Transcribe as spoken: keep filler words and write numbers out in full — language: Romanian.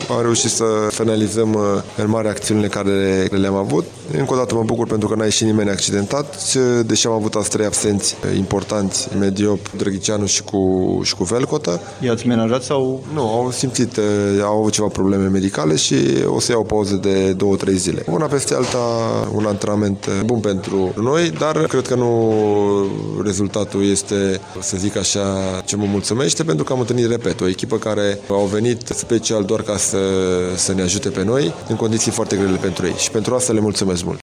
am reușit să finalizăm în mare acțiunile care le-am avut. Încă o dată mă bucur pentru că n-a ieșit nimeni accidentat, deși am avut azi trei absenți importanți, Mediop, Drăghiceanu și cu, și cu Velcotă. I-ați menajat sau? Nu, au simțit, au avut ceva probleme medicale și o să iau o pauză de două trei zile. Una peste alta, un antrenament bun pentru noi, dar cred că nu rezultatul este, să zic așa, ce mă mulțumește, pentru că am întâlnit, repet, o echipă care au venit special doar ca să, să ne ajute pe noi în condiții foarte grele pentru ei și pentru asta le mulțumesc mult.